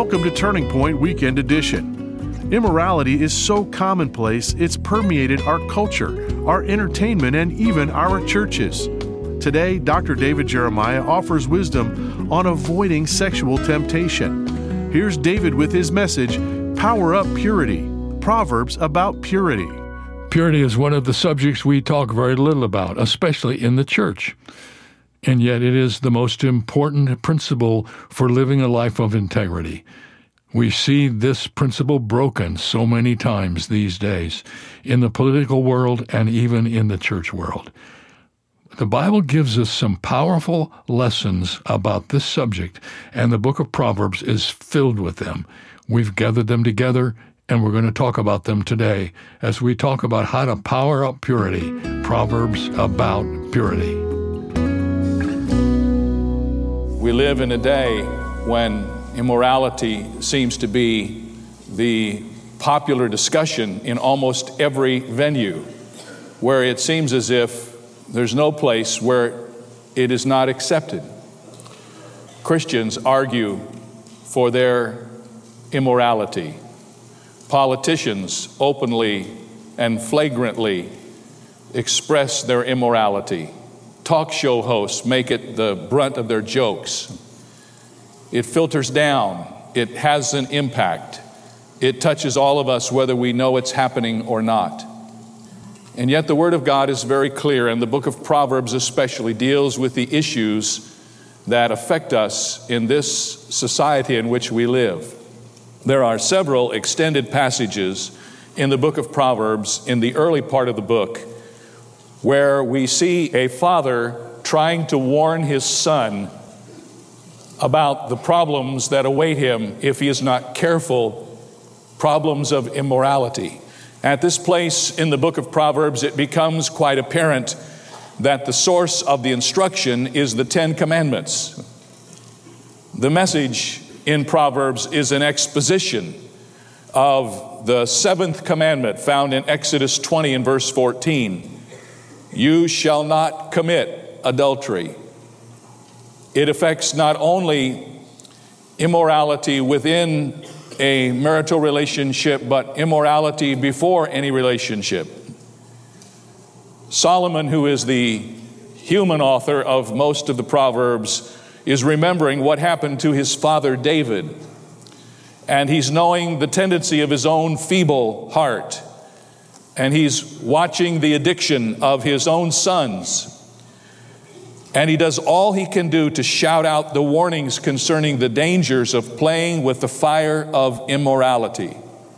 Welcome to Turning Point Weekend Edition. Immorality is so commonplace, it's permeated our culture, our entertainment, and even our churches. Today, Dr. David Jeremiah offers wisdom on avoiding sexual temptation. Here's David with his message, Power Up Purity, Proverbs about purity. Purity is one of the subjects we talk very little about, especially in the church. And yet it is the most important principle for living a life of integrity. We see this principle broken so many times these days in the political world and even in the church world. The Bible gives us some powerful lessons about this subject, and the book of Proverbs is filled with them. We've gathered them together, and we're going to talk about them today as we talk about how to power up purity, Proverbs about purity. We live in a day when immorality seems to be the popular discussion in almost every venue, where it seems as if there's no place where it is not accepted. Christians argue for their immorality. Politicians openly and flagrantly express their immorality. Talk show hosts make it the brunt of their jokes. It filters down. It has an impact. It touches all of us whether we know it's happening or not. And yet the Word of God is very clear, and the book of Proverbs especially deals with the issues that affect us in this society in which we live. There are several extended passages in the book of Proverbs in the early part of the book where we see a father trying to warn his son about the problems that await him if he is not careful, problems of immorality. At this place in the book of Proverbs, it becomes quite apparent that the source of the instruction is the Ten Commandments. The message in Proverbs is an exposition of the seventh commandment found in Exodus 20 and verse 14. You shall not commit adultery. It affects not only immorality within a marital relationship, but immorality before any relationship. Solomon, who is the human author of most of the Proverbs, is remembering what happened to his father David. And he's knowing the tendency of his own feeble heart. And he's watching the addiction of his own sons. And he does all he can do to shout out the warnings concerning the dangers of playing with the fire of immorality.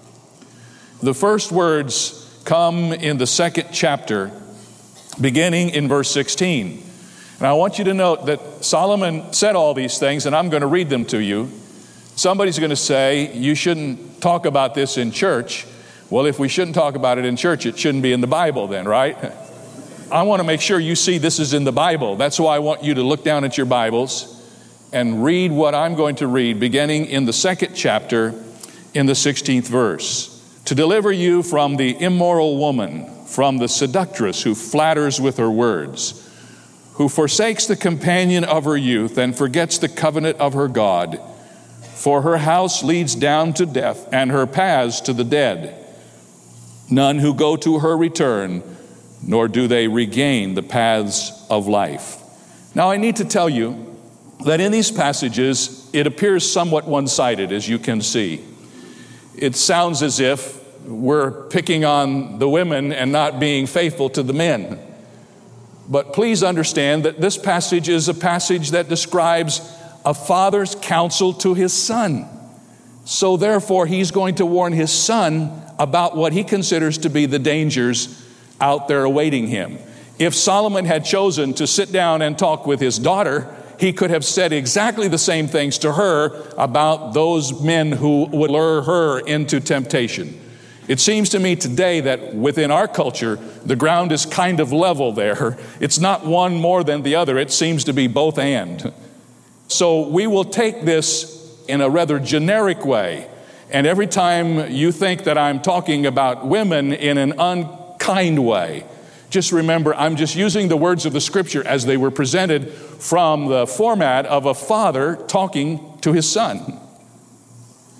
The first words come in the second chapter, beginning in verse 16. And I want you to note that Solomon said all these things, and I'm going to read them to you. Somebody's going to say, you shouldn't talk about this in church. Well, if we shouldn't talk about it in church, it shouldn't be in the Bible then, right? I want to make sure you see this is in the Bible. That's why I want you to look down at your Bibles and read what I'm going to read, beginning in the second chapter, in the 16th verse. To deliver you from the immoral woman, from the seductress who flatters with her words, who forsakes the companion of her youth and forgets the covenant of her God. For her house leads down to death, and her paths to the dead. None who go to her return, nor do they regain the paths of life. Now, I need to tell you that in these passages, it appears somewhat one-sided, as you can see. It sounds as if we're picking on the women and not being faithful to the men. But please understand that this passage is a passage that describes a father's counsel to his son. So therefore, he's going to warn his son about what he considers to be the dangers out there awaiting him. If Solomon had chosen to sit down and talk with his daughter, he could have said exactly the same things to her about those men who would lure her into temptation. It seems to me today that within our culture, the ground is kind of level there. It's not one more than the other. It seems to be both and. So we will take this in a rather generic way. And every time you think that I'm talking about women in an unkind way, just remember I'm just using the words of the Scripture as they were presented from the format of a father talking to his son.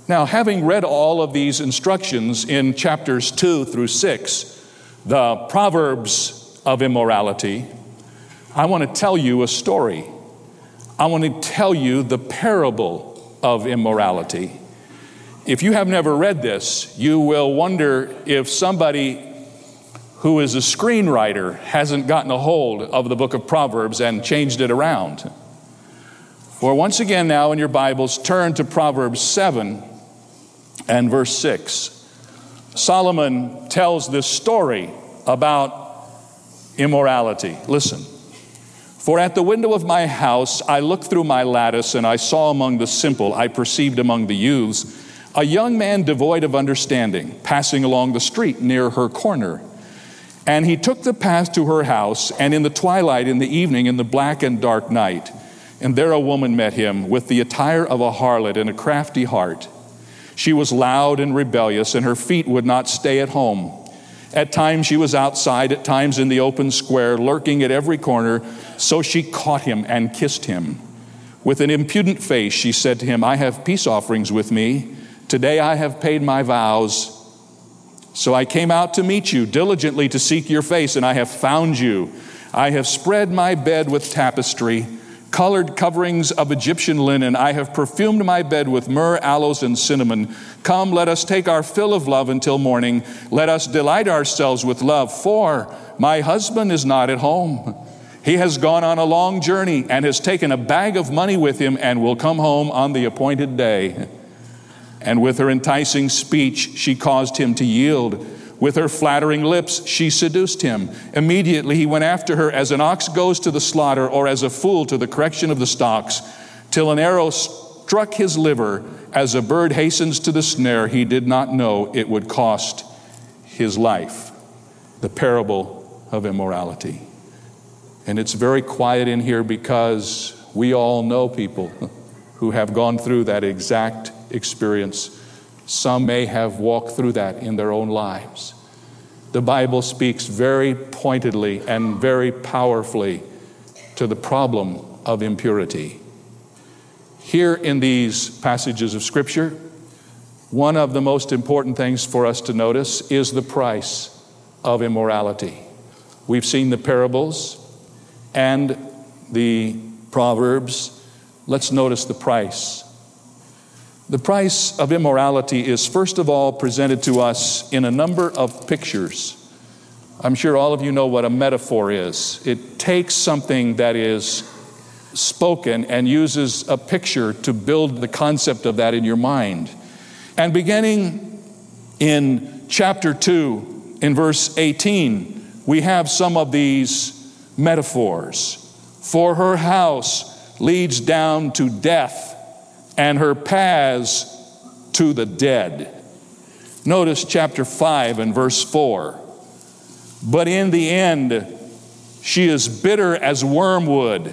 Now, having read all of these instructions in chapters 2 through 6, the Proverbs of immorality, I want to tell you a story. I want to tell you the parable of immorality. If you have never read this, you will wonder if somebody who is a screenwriter hasn't gotten a hold of the book of Proverbs and changed it around. For once again now in your Bibles, turn to Proverbs 7 and verse 6. Solomon tells this story about immorality. Listen. For at the window of my house I looked through my lattice, and I saw among the simple, I perceived among the youths, a young man devoid of understanding, passing along the street near her corner. And he took the path to her house, and in the twilight, in the evening, in the black and dark night, and there a woman met him with the attire of a harlot and a crafty heart. She was loud and rebellious, and her feet would not stay at home. At times she was outside, at times in the open square, lurking at every corner. So she caught him and kissed him. With an impudent face she said to him, I have peace offerings with me. Today I have paid my vows. So I came out to meet you, diligently to seek your face, and I have found you. I have spread my bed with tapestry, colored coverings of Egyptian linen. I have perfumed my bed with myrrh, aloes, and cinnamon. Come, let us take our fill of love until morning. Let us delight ourselves with love, for my husband is not at home. He has gone on a long journey and has taken a bag of money with him and will come home on the appointed day. And with her enticing speech, she caused him to yield. With her flattering lips, she seduced him. Immediately he went after her as an ox goes to the slaughter, or as a fool to the correction of the stocks, till an arrow struck his liver. As a bird hastens to the snare, he did not know it would cost his life. The parable of immorality. And it's very quiet in here because we all know people who have gone through that exact experience. Some may have walked through that in their own lives. The Bible speaks very pointedly and very powerfully to the problem of impurity. Here in these passages of Scripture, one of the most important things for us to notice is the price of immorality. We've seen the parables and the Proverbs. Let's notice the price. The price of immorality is first of all presented to us in a number of pictures. I'm sure all of you know what a metaphor is. It takes something that is spoken and uses a picture to build the concept of that in your mind. And beginning in chapter 2, in verse 18, we have some of these metaphors. For her house leads down to death, and her paths to the dead. Notice chapter 5 and verse 4. But in the end, she is bitter as wormwood,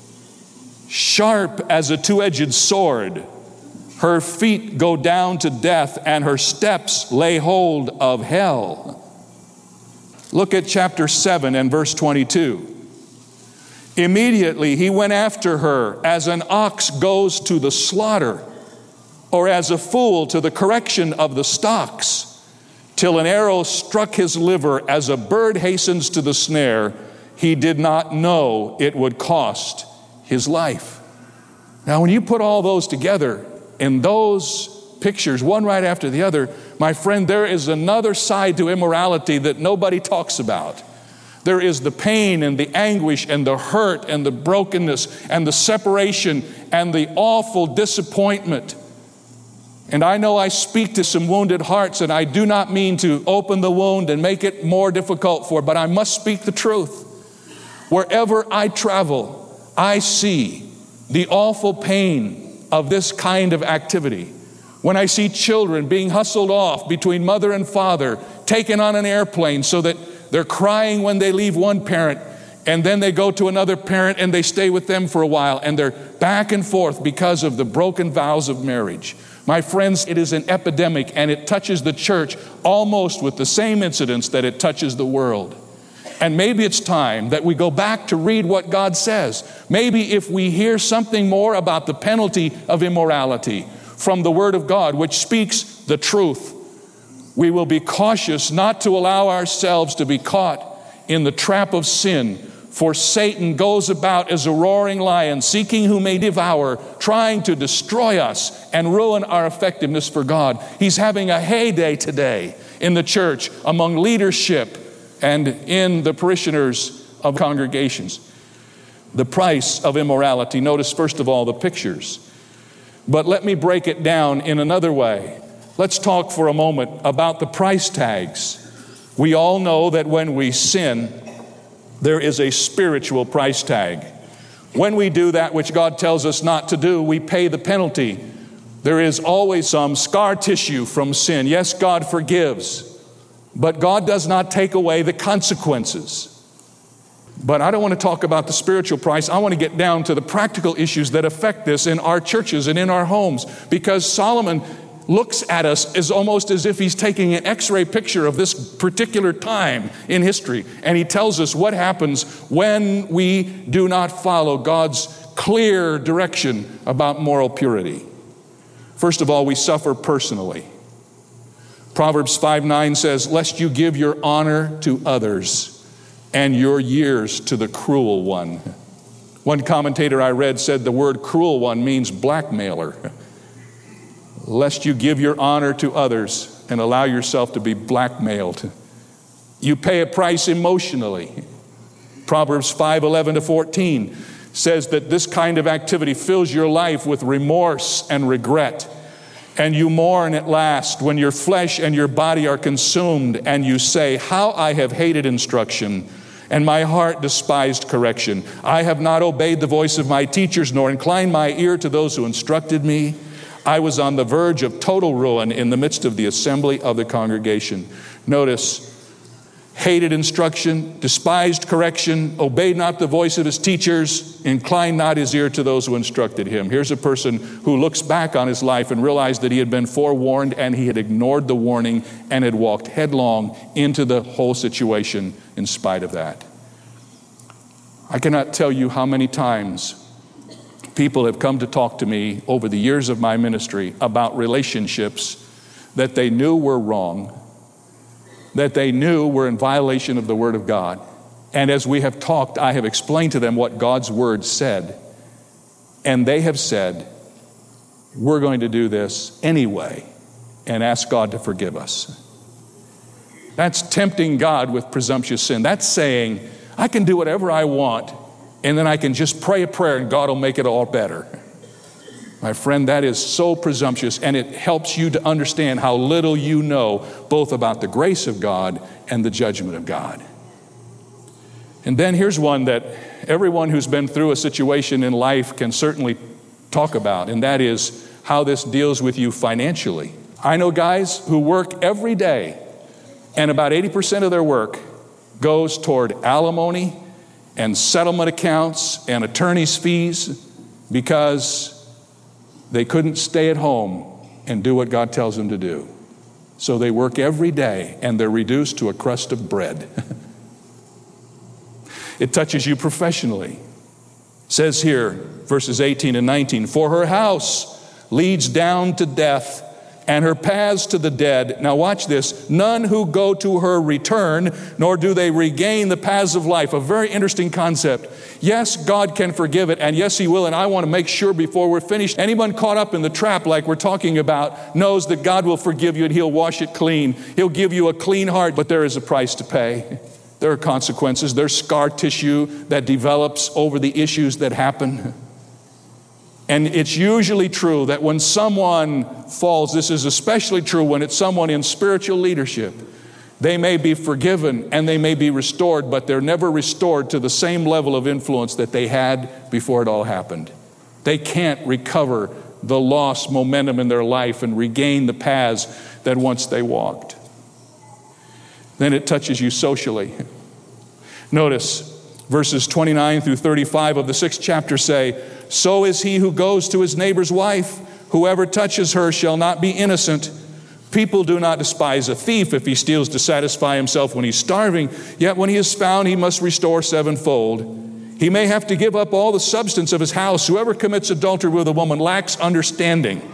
sharp as a two-edged sword. Her feet go down to death, and her steps lay hold of hell. Look at chapter 7 and verse 22. Immediately he went after her as an ox goes to the slaughter, or as a fool to the correction of the stocks, till an arrow struck his liver. As a bird hastens to the snare, he did not know it would cost his life. Now, when you put all those together in those pictures, one right after the other, my friend, there is another side to immorality that nobody talks about. There is the pain and the anguish and the hurt and the brokenness and the separation and the awful disappointment. And I know I speak to some wounded hearts, and I do not mean to open the wound and make it more difficult for, but I must speak the truth. Wherever I travel, I see the awful pain of this kind of activity. When I see children being hustled off between mother and father, taken on an airplane so that they're crying when they leave one parent, and then they go to another parent and they stay with them for a while, and they're back and forth because of the broken vows of marriage. My friends, it is an epidemic, and it touches the church almost with the same incidence that it touches the world. And maybe it's time that we go back to read what God says. Maybe if we hear something more about the penalty of immorality, from the Word of God, which speaks the truth. We will be cautious not to allow ourselves to be caught in the trap of sin, for Satan goes about as a roaring lion, seeking whom may devour, trying to destroy us and ruin our effectiveness for God. He's having a heyday today in the church, among leadership, and in the parishioners of congregations. The price of immorality. Notice, first of all, the pictures. But let me break it down in another way. Let's talk for a moment about the price tags. We all know that when we sin, there is a spiritual price tag. When we do that which God tells us not to do, we pay the penalty. There is always some scar tissue from sin. Yes, God forgives, but God does not take away the consequences. But I don't want to talk about the spiritual price. I want to get down to the practical issues that affect this in our churches and in our homes, because Solomon looks at us as almost as if he's taking an X-ray picture of this particular time in history. And he tells us what happens when we do not follow God's clear direction about moral purity. First of all, we suffer personally. Proverbs 5:9 says, "Lest you give your honor to others and your years to the cruel one." One commentator I read said the word cruel one means blackmailer. Lest you give your honor to others and allow yourself to be blackmailed. You pay a price emotionally. Proverbs 5:11-14 says that this kind of activity fills your life with remorse and regret. And you mourn at last when your flesh and your body are consumed, and you say, "How I have hated instruction, and my heart despised correction. I have not obeyed the voice of my teachers, nor inclined my ear to those who instructed me. I was on the verge of total ruin in the midst of the assembly of the congregation." Notice, hated instruction, despised correction, obeyed not the voice of his teachers, inclined not his ear to those who instructed him. Here's a person who looks back on his life and realized that he had been forewarned, and he had ignored the warning and had walked headlong into the whole situation in spite of that. I cannot tell you how many times people have come to talk to me over the years of my ministry about relationships that they knew were wrong, that they knew were in violation of the Word of God. And as we have talked, I have explained to them what God's Word said. And they have said, "We're going to do this anyway and ask God to forgive us." That's tempting God with presumptuous sin. That's saying, I can do whatever I want, and then I can just pray a prayer and God will make it all better. My friend, that is so presumptuous, and it helps you to understand how little you know both about the grace of God and the judgment of God. And then here's one that everyone who's been through a situation in life can certainly talk about, and that is how this deals with you financially. I know guys who work every day, and about 80% of their work goes toward alimony and settlement accounts and attorney's fees because they couldn't stay at home and do what God tells them to do. So they work every day, and they're reduced to a crust of bread. It touches you professionally. It says here, verses 18 and 19, "For her house leads down to death, and her paths to the dead." Now watch this. "None who go to her return, nor do they regain the paths of life." A very interesting concept. Yes, God can forgive it, and yes, He will, and I want to make sure before we're finished, anyone caught up in the trap like we're talking about knows that God will forgive you and He'll wash it clean. He'll give you a clean heart, but there is a price to pay. There are consequences. There's scar tissue that develops over the issues that happen. And it's usually true that when someone falls, this is especially true when it's someone in spiritual leadership, they may be forgiven and they may be restored, but they're never restored to the same level of influence that they had before it all happened. They can't recover the lost momentum in their life and regain the paths that once they walked. Then it touches you socially. Notice verses 29 through 35 of the 6th chapter say, "So is he who goes to his neighbor's wife. Whoever touches her shall not be innocent. People do not despise a thief if he steals to satisfy himself when he's starving. Yet when he is found, he must restore sevenfold. He may have to give up all the substance of his house. Whoever commits adultery with a woman lacks understanding.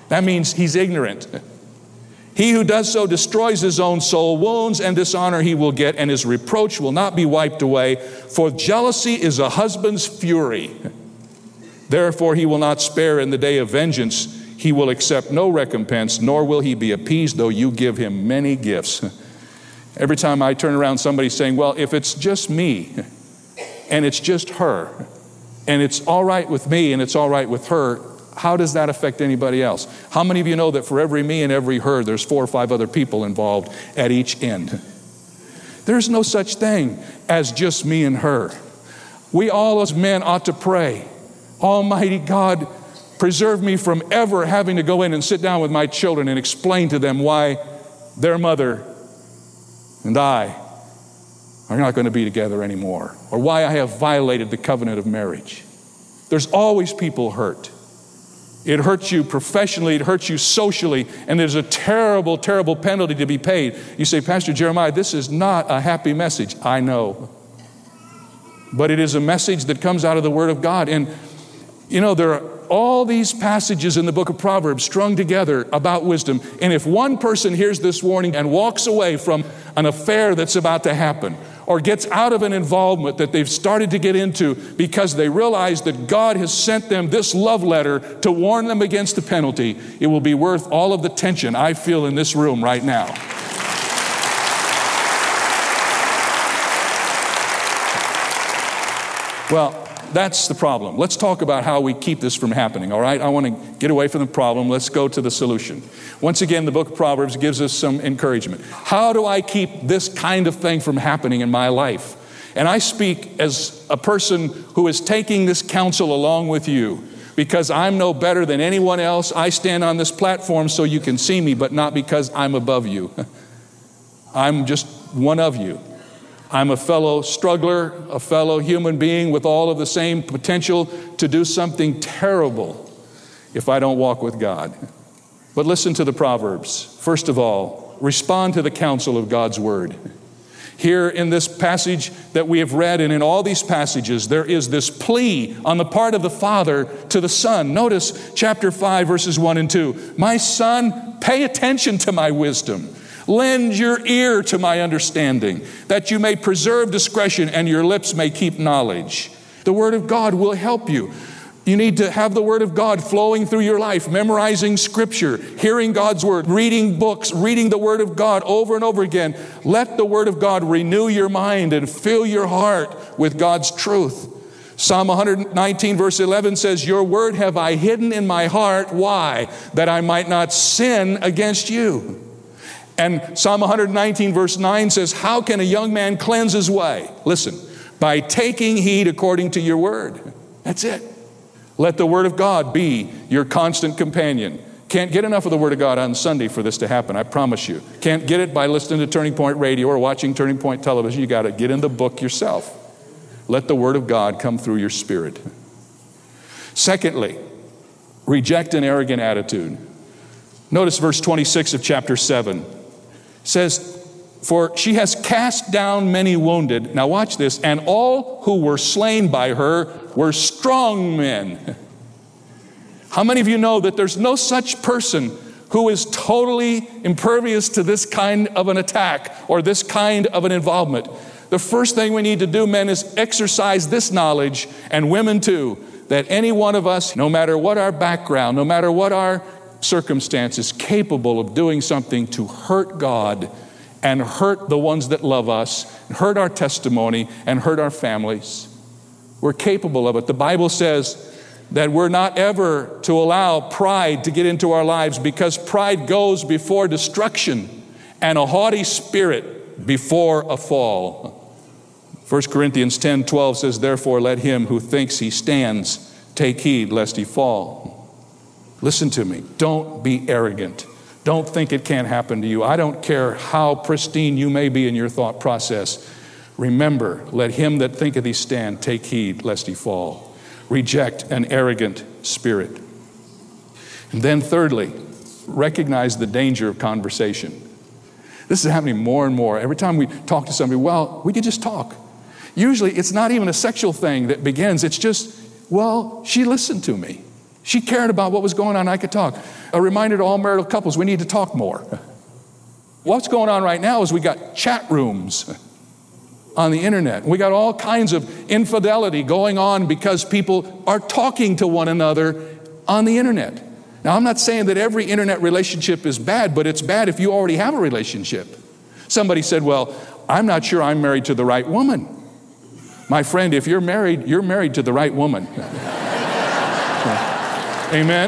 That means he's ignorant. He who does so destroys his own soul. Wounds and dishonor he will get, and his reproach will not be wiped away. For jealousy is a husband's fury. Therefore he will not spare in the day of vengeance. He will accept no recompense, nor will he be appeased, though you give him many gifts. Every time I turn around, somebody's saying, well, if it's just me, and it's just her, and it's all right with me, and it's all right with her, how does that affect anybody else? How many of you know that for every me and every her, there's 4 or 5 other people involved at each end? There's no such thing as just me and her. We all as men ought to pray, Almighty God, preserve me from ever having to go in and sit down with my children and explain to them why their mother and I are not going to be together anymore, or why I have violated the covenant of marriage. There's always people hurt. It hurts you professionally, it hurts you socially, and there's a terrible, terrible penalty to be paid. You say, Pastor Jeremiah, this is not a happy message. I know. But it is a message that comes out of the Word of God. And, you know, there are all these passages in the book of Proverbs strung together about wisdom. And if one person hears this warning and walks away from an affair that's about to happen, or gets out of an involvement that they've started to get into because they realize that God has sent them this love letter to warn them against the penalty, it will be worth all of the tension I feel in this room right now. Well, that's the problem. Let's talk about how we keep this from happening, all right? I want to get away from the problem. Let's go to the solution. Once again, the book of Proverbs gives us some encouragement. How do I keep this kind of thing from happening in my life? And I speak as a person who is taking this counsel along with you, because I'm no better than anyone else. I stand on this platform so you can see me, but not because I'm above you. I'm just one of you. I'm a fellow struggler, a fellow human being with all of the same potential to do something terrible if I don't walk with God. But listen to the Proverbs. First of all, respond to the counsel of God's word. Here in this passage that we have read, and in all these passages, there is this plea on the part of the Father to the Son. Notice chapter 5, verses 1 and 2. My son, pay attention to my wisdom. Lend your ear to my understanding, that you may preserve discretion and your lips may keep knowledge. The Word of God will help you. You need to have the Word of God flowing through your life, memorizing Scripture, hearing God's Word, reading books, reading the Word of God over and over again. Let the Word of God renew your mind and fill your heart with God's truth. Psalm 119 verse 11 says, your word have I hidden in my heart. Why? That I might not sin against you. And Psalm 119 verse 9 says, how can a young man cleanse his way? Listen, by taking heed according to your word. That's it. Let the Word of God be your constant companion. Can't get enough of the Word of God on Sunday for this to happen, I promise you. Can't get it by listening to Turning Point Radio or watching Turning Point Television. You got to get in the book yourself. Let the Word of God come through your spirit. Secondly, reject an arrogant attitude. Notice verse 26 of chapter 7. It says, for she has cast down many wounded. Now watch this. And all who were slain by her were strong men. How many of you know that there's no such person who is totally impervious to this kind of an attack or this kind of an involvement? The first thing we need to do, men, is exercise this knowledge, and women too, that any one of us, no matter what our background, no matter what our circumstances, capable of doing something to hurt God and hurt the ones that love us, hurt our testimony, and hurt our families. We're capable of it. The Bible says that we're not ever to allow pride to get into our lives, because pride goes before destruction and a haughty spirit before a fall. 1 Corinthians 10:12 says, therefore let him who thinks he stands take heed lest he fall. Listen to me. Don't be arrogant. Don't think it can't happen to you. I don't care how pristine you may be in your thought process. Remember, let him that thinketh he stand take heed lest he fall. Reject an arrogant spirit. And then thirdly, recognize the danger of conversation. This is happening more and more. Every time we talk to somebody, well, we could just talk. Usually it's not even a sexual thing that begins. It's just, well, she listened to me. She cared about what was going on. I could talk. A reminder to all marital couples, we need to talk more. What's going on right now is we got chat rooms on the internet. We got all kinds of infidelity going on because people are talking to one another on the internet. Now, I'm not saying that every internet relationship is bad, but it's bad if you already have a relationship. Somebody said, well, I'm not sure I'm married to the right woman. My friend, if you're married to the right woman. Amen?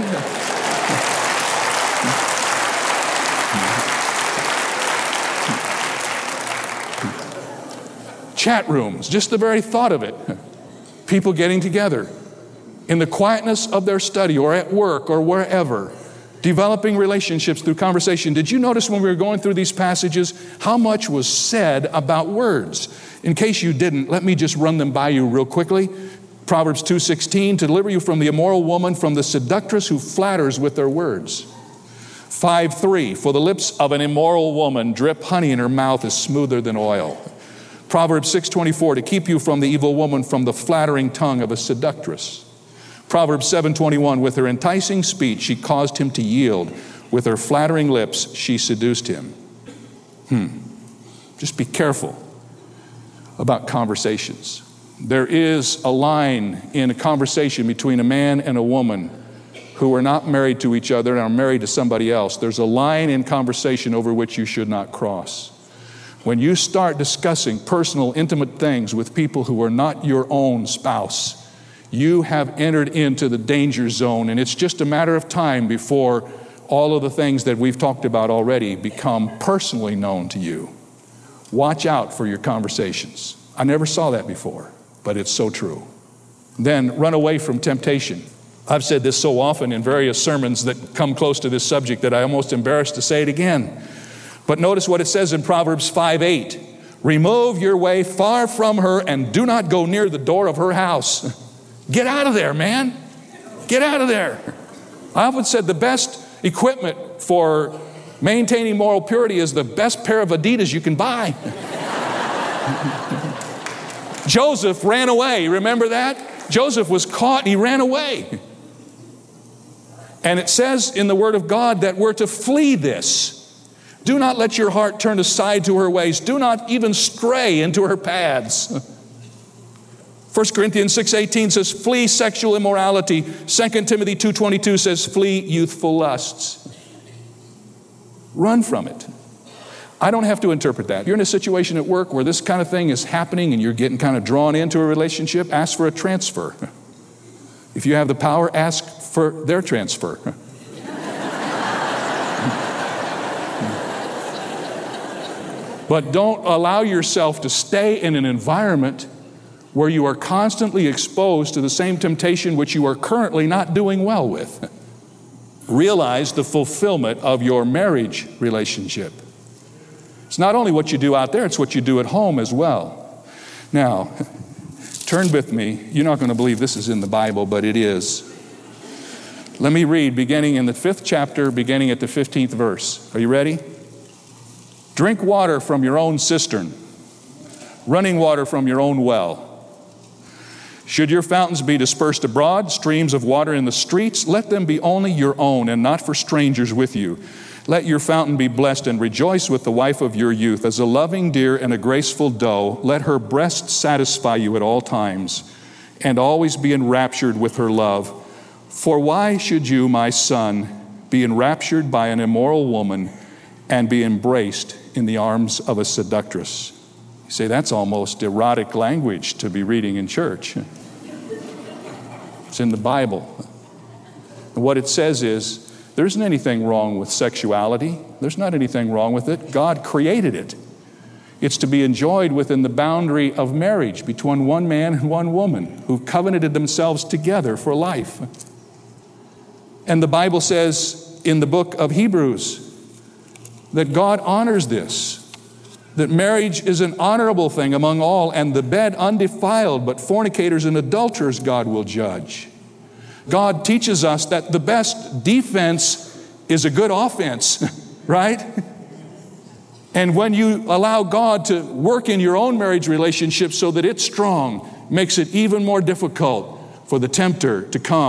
Chat rooms, just the very thought of it. People getting together in the quietness of their study or at work or wherever, developing relationships through conversation. Did you notice when we were going through these passages how much was said about words? In case you didn't, let me just run them by you real quickly. Proverbs 2:16, to deliver you from the immoral woman, from the seductress who flatters with their words. 5:3, for the lips of an immoral woman drip honey, and her mouth is smoother than oil. Proverbs 6:24, to keep you from the evil woman, from the flattering tongue of a seductress. Proverbs 7:21, with her enticing speech she caused him to yield. With her flattering lips she seduced him. Just be careful about conversations. There is a line in a conversation between a man and a woman who are not married to each other and are married to somebody else. There's a line in conversation over which you should not cross. When you start discussing personal, intimate things with people who are not your own spouse, you have entered into the danger zone, and it's just a matter of time before all of the things that we've talked about already become personally known to you. Watch out for your conversations. I never saw that before, but it's so true. Then run away from temptation. I've said this so often in various sermons that come close to this subject that I'm almost embarrassed to say it again. But notice what it says in Proverbs 5:8. Remove your way far from her and do not go near the door of her house. Get out of there, man. Get out of there. I often said the best equipment for maintaining moral purity is the best pair of Adidas you can buy. Joseph ran away. Remember that? Joseph was caught and he ran away. And it says in the Word of God that we're to flee this. Do not let your heart turn aside to her ways. Do not even stray into her paths. 1 Corinthians 6:18 says, flee sexual immorality. 2 Timothy 2:22 says, flee youthful lusts. Run from it. I don't have to interpret that. You're in a situation at work where this kind of thing is happening and you're getting kind of drawn into a relationship, ask for a transfer. If you have the power, ask for their transfer. But don't allow yourself to stay in an environment where you are constantly exposed to the same temptation which you are currently not doing well with. Realize the fulfillment of your marriage relationship. It's not only what you do out there, it's what you do at home as well. Now, turn with me. You're not going to believe this is in the Bible, but it is. Let me read beginning in the 5th chapter, beginning at the 15th verse. Are you ready? Drink water from your own cistern, running water from your own well. Should your fountains be dispersed abroad, streams of water in the streets, let them be only your own and not for strangers with you. Let your fountain be blessed and rejoice with the wife of your youth. As a loving deer and a graceful doe, let her breast satisfy you at all times and always be enraptured with her love. For why should you, my son, be enraptured by an immoral woman and be embraced in the arms of a seductress? You say, that's almost erotic language to be reading in church. It's in the Bible. And what it says is, there isn't anything wrong with sexuality. There's not anything wrong with it. God created it. It's to be enjoyed within the boundary of marriage between one man and one woman who've covenanted themselves together for life. And the Bible says in the book of Hebrews that God honors this, that marriage is an honorable thing among all, and the bed undefiled, but fornicators and adulterers God will judge. God teaches us that the best defense is a good offense, right? And when you allow God to work in your own marriage relationship so that it's strong, makes it even more difficult for the tempter to come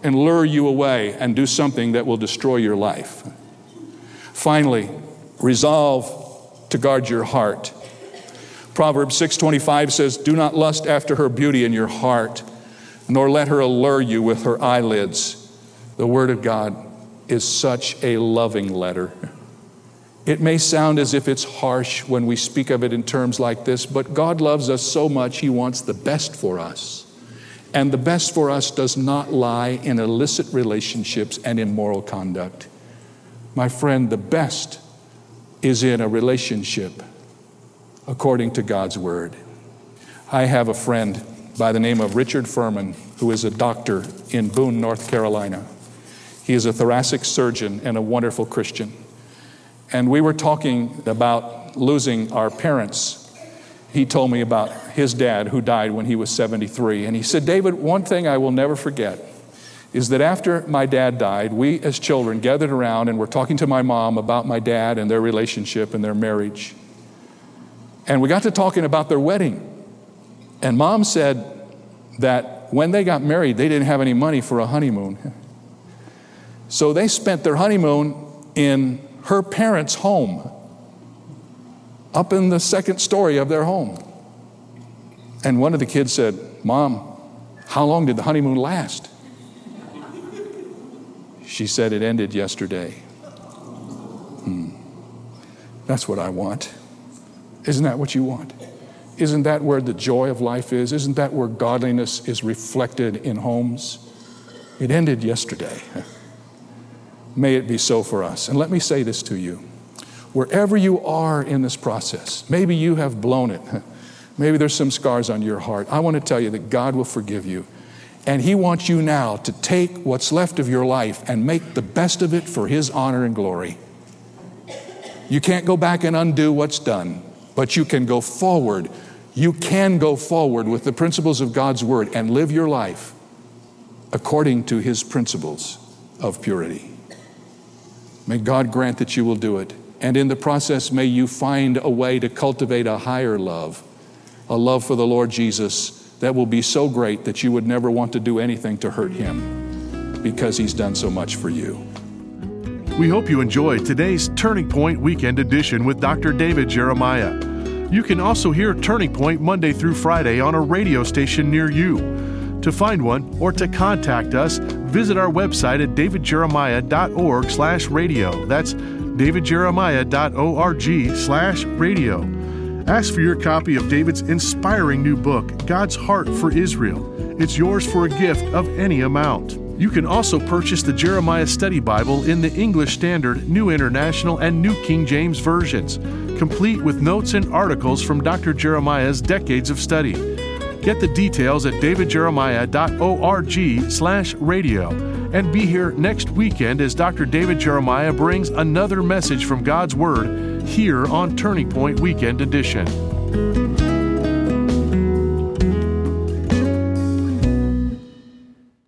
and lure you away and do something that will destroy your life. Finally, resolve to guard your heart. Proverbs 6:25 says, "Do not lust after her beauty in your heart, nor let her allure you with her eyelids." The Word of God is such a loving letter. It may sound as if it's harsh when we speak of it in terms like this, but God loves us so much, He wants the best for us. And the best for us does not lie in illicit relationships and immoral conduct. My friend, the best is in a relationship according to God's Word. I have a friend by the name of Richard Furman, who is a doctor in Boone, North Carolina. He is a thoracic surgeon and a wonderful Christian. And we were talking about losing our parents. He told me about his dad who died when he was 73. And he said, "David, one thing I will never forget is that after my dad died, we as children gathered around and were talking to my mom about my dad and their relationship and their marriage. And we got to talking about their wedding. And Mom said that when they got married, they didn't have any money for a honeymoon. So they spent their honeymoon in her parents' home, up in the second story of their home. And one of the kids said, 'Mom, how long did the honeymoon last?' She said, 'It ended yesterday.'" That's what I want. Isn't that what you want? Isn't that where the joy of life is? Isn't that where godliness is reflected in homes? It ended yesterday. May it be so for us. And let me say this to you. Wherever you are in this process, maybe you have blown it. Maybe there's some scars on your heart. I want to tell you that God will forgive you. And He wants you now to take what's left of your life and make the best of it for His honor and glory. You can't go back and undo what's done, but you can go forward. You can go forward with the principles of God's Word and live your life according to His principles of purity. May God grant that you will do it. And in the process, may you find a way to cultivate a higher love, a love for the Lord Jesus that will be so great that you would never want to do anything to hurt Him because He's done so much for you. We hope you enjoyed today's Turning Point Weekend Edition with Dr. David Jeremiah. You can also hear Turning Point Monday through Friday on a radio station near you. To find one or to contact us, visit our website at davidjeremiah.org/radio. That's davidjeremiah.org/radio. Ask for your copy of David's inspiring new book, God's Heart for Israel. It's yours for a gift of any amount. You can also purchase the Jeremiah Study Bible in the English Standard, New International, and New King James versions, complete with notes and articles from Dr. Jeremiah's decades of study. Get the details at davidjeremiah.org/radio and be here next weekend as Dr. David Jeremiah brings another message from God's Word here on Turning Point Weekend Edition.